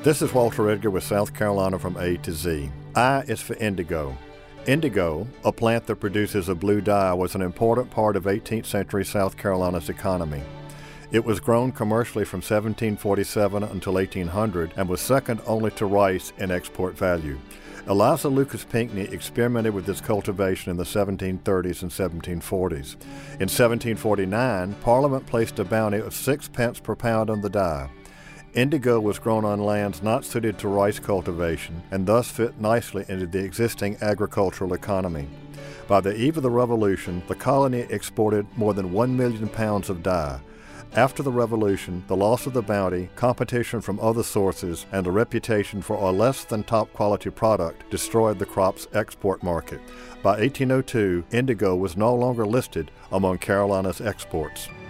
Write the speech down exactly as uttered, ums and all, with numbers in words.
This is Walter Edgar with South Carolina from A to Z. I is for indigo. Indigo, a plant that produces a blue dye, was an important part of eighteenth century South Carolina's economy. It was grown commercially from seventeen forty-seven until eighteen hundred and was second only to rice in export value. Eliza Lucas Pinckney experimented with its cultivation in the seventeen thirties and seventeen forties. In seventeen forty-nine, Parliament placed a bounty of six pence per pound on the dye. Indigo was grown on lands not suited to rice cultivation and thus fit nicely into the existing agricultural economy. By the eve of the Revolution, the colony exported more than one million pounds of dye. After the Revolution, the loss of the bounty, competition from other sources, and a reputation for a less than top quality product destroyed the crop's export market. By eighteen oh two, indigo was no longer listed among Carolina's exports.